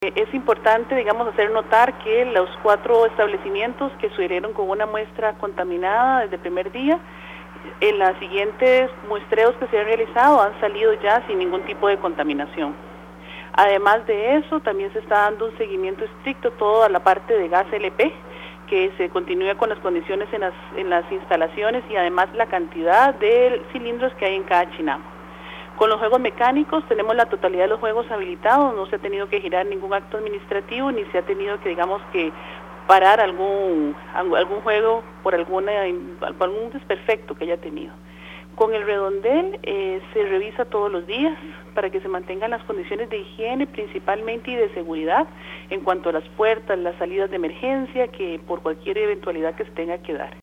Es importante, digamos, hacer notar que los 4 establecimientos que salieron con una muestra contaminada desde el primer día, en los siguientes muestreos que se han realizado han salido ya sin ningún tipo de contaminación. Además de eso, también se está dando un seguimiento estricto a toda la parte de gas LP, que se continúe con las condiciones en las instalaciones y además la cantidad de cilindros que hay en cada chinamo. Con los juegos mecánicos tenemos la totalidad de los juegos habilitados, no se ha tenido que girar ningún acto administrativo, ni se ha tenido que, digamos, que parar algún juego por algún desperfecto que haya tenido. Con el redondel se revisa todos los días para que se mantengan las condiciones de higiene principalmente y de seguridad en cuanto a las puertas, las salidas de emergencia, que por cualquier eventualidad que se tenga que dar.